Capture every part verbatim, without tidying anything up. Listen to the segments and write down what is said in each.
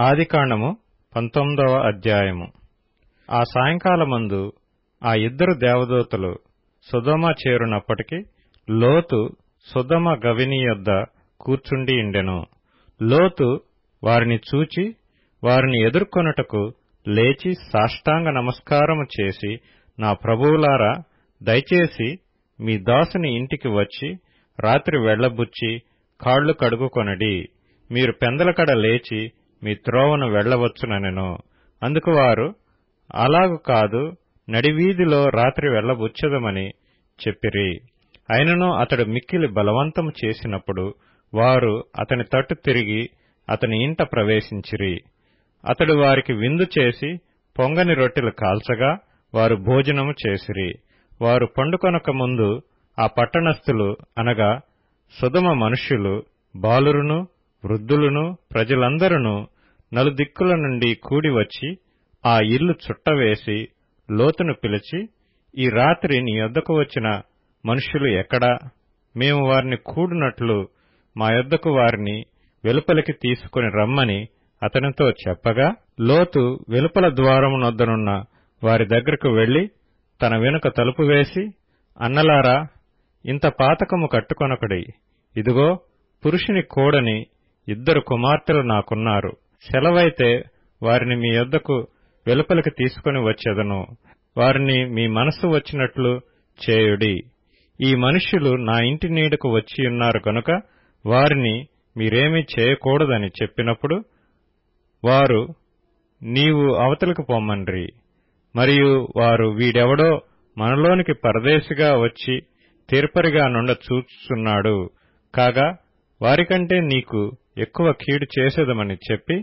ఆదికాండము పంతొమ్మిదవ అధ్యాయము. ఆ సాయంకాలమందు ఆ ఇద్దరు దేవదూతలు సొదొమ చేరునప్పటికి లోతు సొదొమ గవిని యొద్ద కూర్చుండియుండెను. లోతు వారిని చూచి వారిని ఎదుర్కొనుటకు లేచి సాష్టాంగ నమస్కారము చేసి, నా ప్రభువులారా, దయచేసి మీ దాసుని ఇంటికి వచ్చి రాత్రి వెళ్లబుచ్చి కాళ్లు కడుగుకొనడి. మీరు పెందలకడ లేచి మీ త్రోవను వెళ్లవచ్చుననెను. అందుకు వారు, అలాగు కాదు, నడివీధిలో రాత్రి వెళ్లబుచ్చదమని చెప్పిరి. అయినను అతడు మిక్కిలి బలవంతము చేసినప్పుడు వారు అతని తట్టు తిరిగి అతని ఇంట ప్రవేశించిరి. అతడు వారికి విందు చేసి పొంగని రొట్టెలు కాల్చగా వారు భోజనము చేసిరి. వారు పండుకొనక ముందు ఆ పట్టణస్థులు, అనగా సొదొమ మనుష్యులు, బాలురును వృద్ధులును ప్రజలందరును నలుదిక్కుల నుండి కూడివచ్చి ఆ ఇల్లు చుట్టవేసి లోతును పిలిచి, ఈ రాత్రి నీ యొద్దకు వచ్చిన మనుష్యులు ఎక్కడా? మేము వారిని కూడినట్లు మా యొద్దకు వారిని వెలుపలికి తీసుకుని రమ్మని అతనితో చెప్పగా, లోతు వెలుపల ద్వారమునొద్దనున్న వారి దగ్గరకు వెళ్లి తన వెనుక తలుపు వేసి, అన్నలారా, ఇంత పాతకము కట్టుకొనకుడి. ఇదిగో, పురుషుని కోడని ఇద్దరు కుమార్తెలు నాకున్నారు. సెలవైతే వారిని మీ యొద్దకు వెలుపలికి తీసుకుని వచ్చెదను. వారిని మీ మనస్సు వచ్చినట్లు చేయుడి. ఈ మనుష్యులు నా ఇంటి నీడకు వచ్చియున్నారు గనుక వారిని మీరేమీ చేయకూడదని చెప్పినప్పుడు వారు, నీవు అవతలికి పొమ్మన్రి. మరియు వారు, వీడెవడో మనలోనికి పరదేశిగా వచ్చి తీర్పరిగా నుండ చూచుచున్నాడు. కాగా వారికంటే నీకు ఎక్కువ కీడు చేసేదమని చెప్పి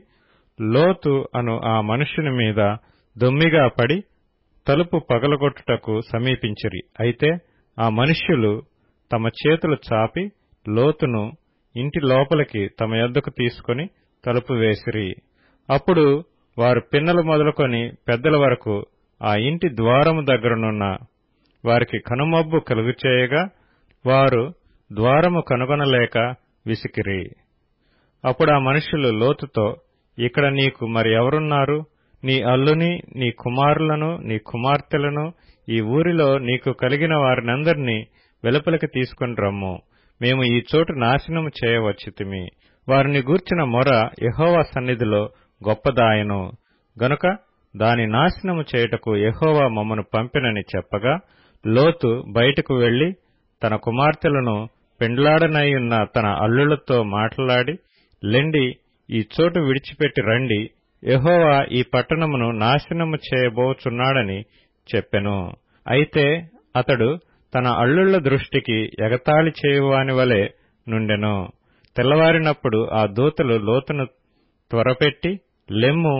లోతు అను ఆ మనుష్యుని మీద దొమ్మిగా పడి తలుపు పగలగొట్టుటకు సమీపించిరి. అయితే ఆ మనుష్యులు తమ చేతులు చాపి లోతును ఇంటి లోపలికి తమ యొద్దకు తీసుకుని తలుపు వేసిరి. అప్పుడు వారు పిన్నలు మొదలుకొని పెద్దల వరకు ఆ ఇంటి ద్వారము దగ్గరనున్న వారికి కనుమబ్బు కలుగుచేయగా వారు ద్వారము కనుగొనలేక విసికిరి. అప్పుడు ఆ మనుష్యులు లోతుతో, ఇక్కడ నీకు మరి ఎవరున్నారు? నీ అల్లుని, నీ కుమారులను, నీ కుమార్తెలను, ఈ ఊరిలో నీకు కలిగిన వారినందరినీ వెలుపలికి తీసుకుని రమ్ము. మేము ఈ చోటు నాశనము చేయవచ్చితిమి. వారిని గూర్చిన మొర యెహోవా సన్నిధిలో గొప్పదాయను గనుక దాని నాశనము చేయుటకు యెహోవా మమ్మను పంపెనని చెప్పగా, లోతు బయటకు వెళ్లి తన కుమార్తెలను పెండ్లాడనైయున్న తన అల్లులతో మాట్లాడి, లెండి, ఈ చోటు విడిచిపెట్టి రండి, యెహోవా ఈ పట్టణమును నాశనము చేయబోచున్నాడని చెప్పెను. అయితే అతడు తన అల్లుళ్ల దృష్టికి ఎగతాళి చేయువాని వలె నుండెను. తెల్లవారినప్పుడు ఆ దూతలు లోతును త్వరపెట్టి, లెమ్ము,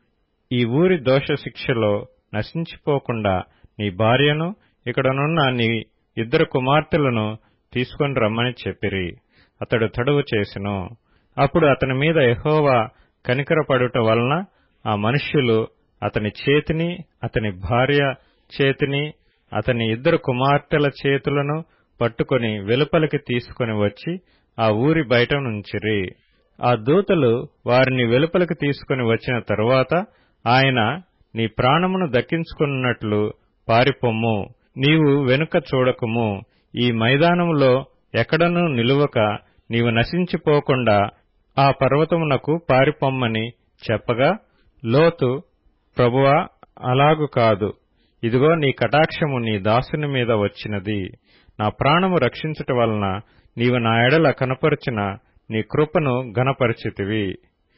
ఈ ఊరి దోషశిక్షలో నశించిపోకుండా నీ భార్యను, ఇక్కడనున్న నీ ఇద్దరు కుమార్తెలను తీసుకుని రమ్మని చెప్పిరి. అతడు తడువు చేసెను. అప్పుడు అతని మీద యెహోవా కనికరపడుట వలన ఆ మనుష్యులు అతని చేతిని, అతని భార్య చేతిని, అతని ఇద్దరు కుమార్తెల చేతులను పట్టుకొని వెలుపలికి తీసుకుని వచ్చి ఆ ఊరి బయట నుంచిరి. ఆ దూతలు వారిని వెలుపలికి తీసుకుని వచ్చిన తరువాత ఆయన, నీ ప్రాణమును దక్కించుకున్నట్లు పారిపొమ్ము, నీవు వెనుక చూడకుము, ఈ మైదానములో ఎక్కడనూ నిలువక నీవు నశించిపోకుండా ఆ పర్వతమునకు పారిపొమ్మని చెప్పగా, లోతు, ప్రభువా, అలాగు కాదు, ఇదిగో నీ కటాక్షము నీ దాసుని మీద వచ్చినది. నా ప్రాణము రక్షించుట వలన నీవు నా ఎడల కనపరిచిన నీ కృపను ఘనపరిచితివి.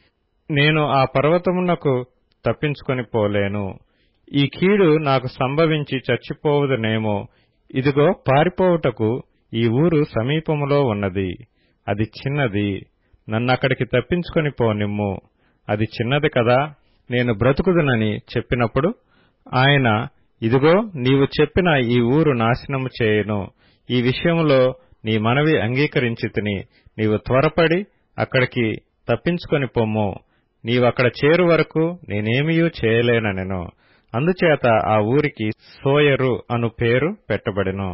నేను ఆ పర్వతమునకు తప్పించుకొని పోలేను. ఈ కీడు నాకు సంభవించి చచ్చిపోవుదనేమో. ఇదిగో, పారిపోవుటకు ఈ ఊరు సమీపములో ఉన్నది. అది చిన్నది. నన్నక్కడికి తప్పించుకొని పోనిమ్ము. అది చిన్నది కదా, నేను బ్రతుకుదునని చెప్పినప్పుడు ఆయన, ఇదిగో, నీవు చెప్పిన ఈ ఊరు నాశనము చేయను. ఈ విషయములో నీ మనవి అంగీకరించితిని. నీవు త్వరపడి అక్కడికి తప్పించుకొని పొమ్ము. నీవక్కడ చేరు వరకు నేనేమియూ చేయలేననెను. అందుచేత ఆ ఊరికి సోయరు అను పేరు పెట్టబడెను.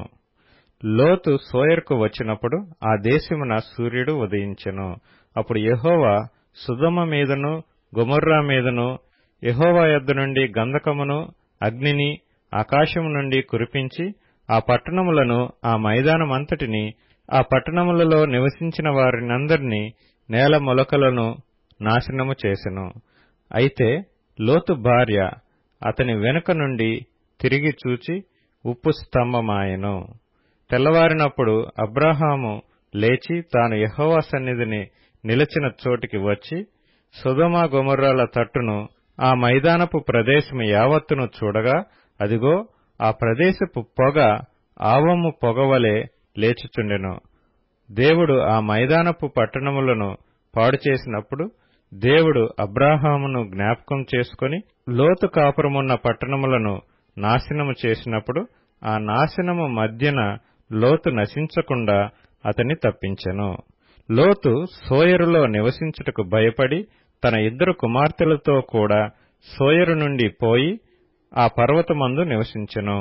లోతు సోయరుకు వచ్చినప్పుడు ఆ దేశమున సూర్యుడు ఉదయించెను. అప్పుడు యెహోవా సొదొమ మీదను గొమొర్రా మీదను యెహోవా యొద్ద నుండి గంధకమును అగ్నిని ఆకాశము నుండి కురిపించి ఆ పట్టణములను ఆ మైదానమంతటిని ఆ పట్టణములలో నివసించిన వారినందరినీ నేల మొలకలను నాశనము చేసెను. అయితే లోతు భార్య అతని వెనుక నుండి తిరిగి చూచి ఉప్పు స్తంభమాయెను. తెల్లవారినప్పుడు అబ్రాహాము లేచి తాను యెహోవా సన్నిధిని నిలిచిన చోటికి వచ్చి సొదొమ గొమొర్రాల తట్టును ఆ మైదానపు ప్రదేశము యావత్తును చూడగా, అదిగో, ఆ ప్రదేశపు పొగ ఆవము పొగవలె లేచుచుండెను. దేవుడు ఆ మైదానపు పట్టణములను పాడుచేసినప్పుడు దేవుడు అబ్రాహామును జ్ఞాపకం చేసుకుని లోతు కాపురమున్న పట్టణములను నాశనము చేసినప్పుడు ఆ నాశనము మధ్యన లోతు నశించకుండా అతన్ని తప్పించెను. లోతు సోయరులో నివసించుటకు భయపడి తన ఇద్దరు కుమార్తెలతో కూడా సోయరు నుండి పోయి ఆ పర్వతమందు నివసించెను.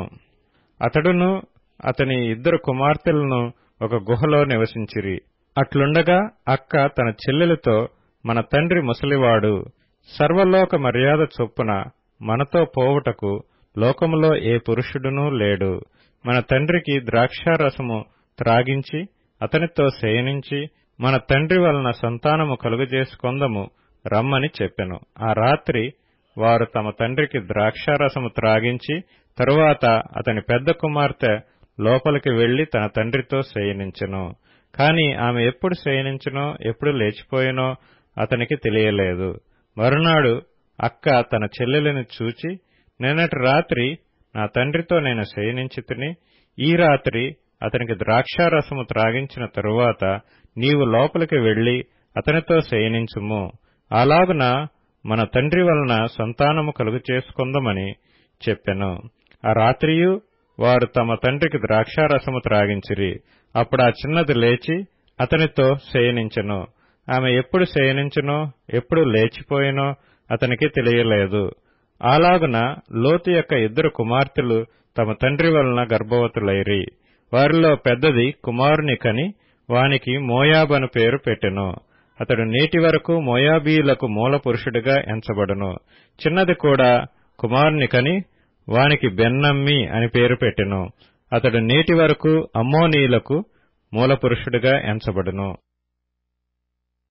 అతడును అతని ఇద్దరు కుమార్తెలను ఒక గుహలో నివసించిరి. అట్లుండగా అక్క తన చెల్లెలతో, మన తండ్రి ముసలివాడు, సర్వలోక మర్యాద చొప్పున మనతో పోవుటకు లోకములో ఏ పురుషుడునూ లేడు. మన తండ్రికి ద్రాక్షారసము త్రాగించి అతనితో శయనించి మన తండ్రి వలన సంతానము కలుగజేసుకొందము రమ్మని చెప్పెను. ఆ రాత్రి వారు తమ తండ్రికి ద్రాక్షారసము త్రాగించి తరువాత అతని పెద్ద కుమార్తె లోపలికి వెళ్లి తన తండ్రితో శయనించెను. కాని ఆమె ఎప్పుడు శయనించెనో ఎప్పుడు లేచిపోయెనో అతనికి తెలియలేదు. మరునాడు అక్క తన చెల్లెలిని చూచి, నిన్నటి రాత్రి నా తండ్రితో నేను శయనించితిని. ఈ రాత్రి అతనికి ద్రాక్షారసము త్రాగించిన తరువాత నీవు లోపలికి వెళ్లి అతనితో శయనించుము. అలాగున మన తండ్రి వలన సంతానము కలుగు చేసుకొందమని చెప్పెను. ఆ రాత్రియు వారు తమ తండ్రికి ద్రాక్షారసము త్రాగించిరి. అప్పుడు ఆ చిన్నది లేచి అతనితో శయనించెను. ఆమె ఎప్పుడు శయనించెనో ఎప్పుడు లేచిపోయినో అతనికి తెలియలేదు. అలాగున లోతు యొక్క ఇద్దరు కుమార్తెలు తమ తండ్రి వలన గర్భవతులైరి. వారిలో పెద్దది కుమారుని కని వానికి మోయాబను పేరు పెట్టెను. అతడు నేటి వరకు మోయాబీయులకు మూల పురుషుడిగా ఎంచబడును. చిన్నది కూడా కుమారుని కని వానికి బెన్నమ్మి అని పేరు పెట్టెను. అతడు నేటి వరకు అమ్మోనీయులకు మూల పురుషుడిగా ఎంచబడును.